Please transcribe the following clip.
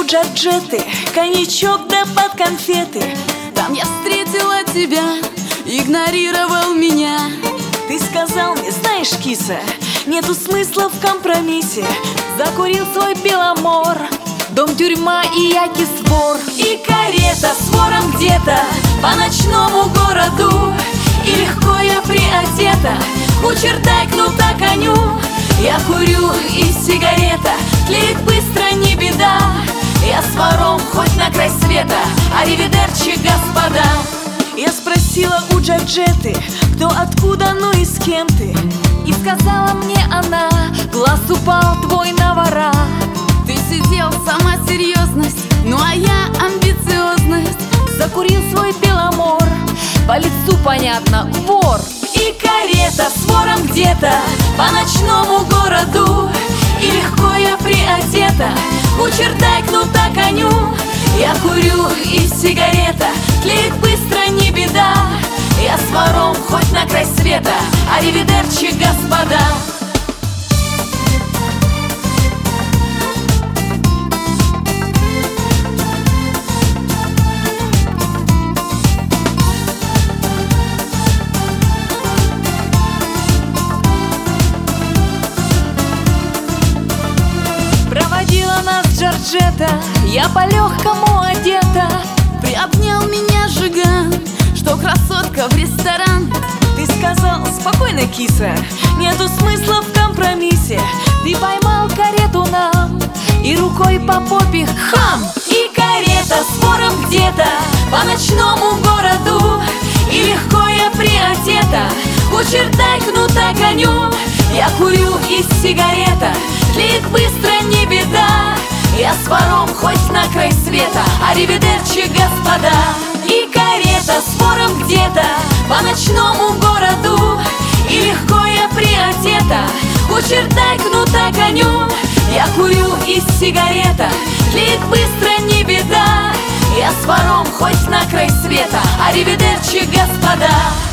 Джорджетты, коньячок да под конфеты. Там я встретила тебя, игнорировал меня. Ты сказал мне, знаешь, киса, нету смысла в компромиссе. Закурил свой Беломор, дом, тюрьма и я кис-вор. И карета с вором где-то по ночному городу, и легко я приодета, кучер дай кнута коню. Я курю, и сигарета тлеет быстро, не беда. Я с вором хоть на край света, аривидерчи, господа. Я спросила у Джорджетты, кто, откуда, ну и с кем ты. И сказала мне она, глаз упал твой на вора. Ты сидел, сама серьезность, ну а я амбициозность. Закурил свой Беломор, по лицу понятно, вор. И карета с вором где-то по ночному городу, и легко я приодета, кучер дай кнута коню. Я курю, и сигарета тлеет быстро, не беда. Я с вором хоть на край света, аривидерчи, господа. Проводила нас Джорджетта, я по-легкому одета. Приобнял меня Жиган, что красотка в ресторан. Ты сказал, спокойно, киса, нету смысла в компромиссе. Ты поймал карету нам и рукой по попе хам. И карета с вором где-то по ночному городу, и легко я приодета, кучер дай кнута коню. Я курю, и сигарета тлеет быстро, не беда. Я с вором хоть на край света, аривидерчи, господа. И карета с вором где-то по ночному городу, и легко я приодета, кучер дай кнута коню. Я курю, и сигарета тлеет быстро, не беда. Я с вором хоть на край света, аривидерчи, господа.